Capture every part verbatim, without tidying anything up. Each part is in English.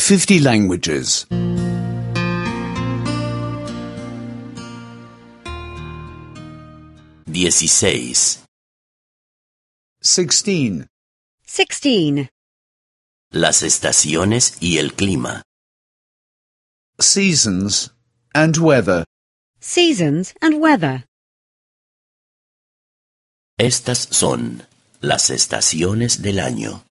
fifty languages. Dieciséis. Sixteen. Sixteen. Las estaciones y el clima. Seasons and weather. Seasons and weather. Estas son las estaciones del año.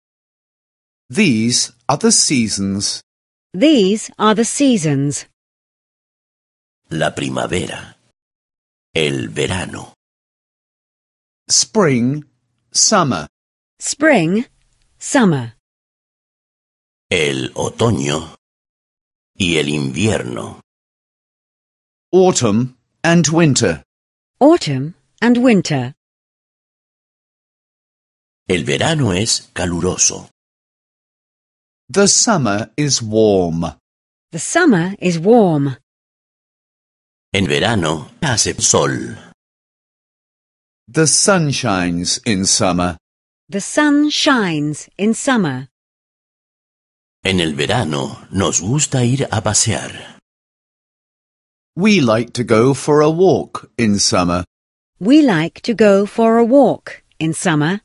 These are the seasons. These are the seasons. La primavera. El verano. Spring, summer. Spring, summer. El otoño y el invierno. Autumn and winter. Autumn and winter. El verano es caluroso. The summer is warm. The summer is warm. En verano hace sol. The sun shines in summer. The sun shines in summer. En el verano nos gusta ir a pasear. We like to go for a walk in summer. We like to go for a walk in summer.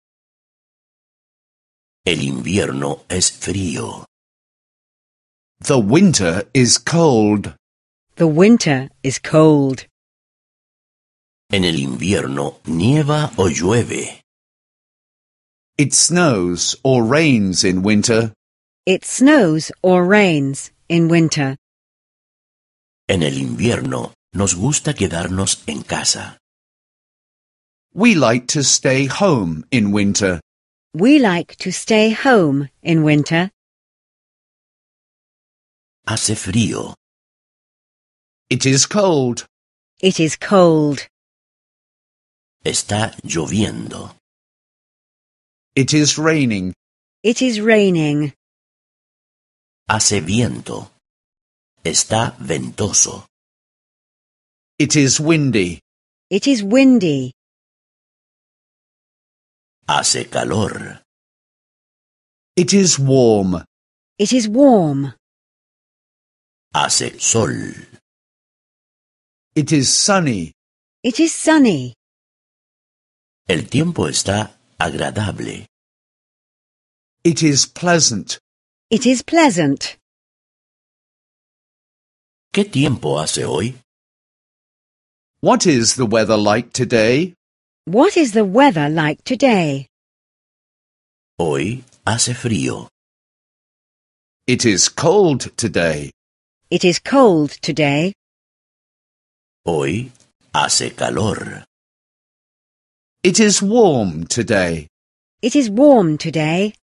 El invierno es frío. The winter is cold. The winter is cold. En el invierno nieva o llueve. It snows or rains in winter. It snows or rains in winter. En el invierno nos gusta quedarnos en casa. We like to stay home in winter. We like to stay home in winter. Hace frío. It is cold. It is cold. Está lloviendo. It is raining. It is raining. Hace viento. Está ventoso. It is windy. It is windy. Hace calor. It is warm. It is warm. Hace sol. It is sunny. It is sunny. El tiempo está agradable. It is pleasant. It is pleasant. ¿Qué tiempo hace hoy? What is the weather like today? What is the weather like today? Hoy hace frío. It is cold today. It is cold today. Hoy hace calor. It is warm today. It is warm today.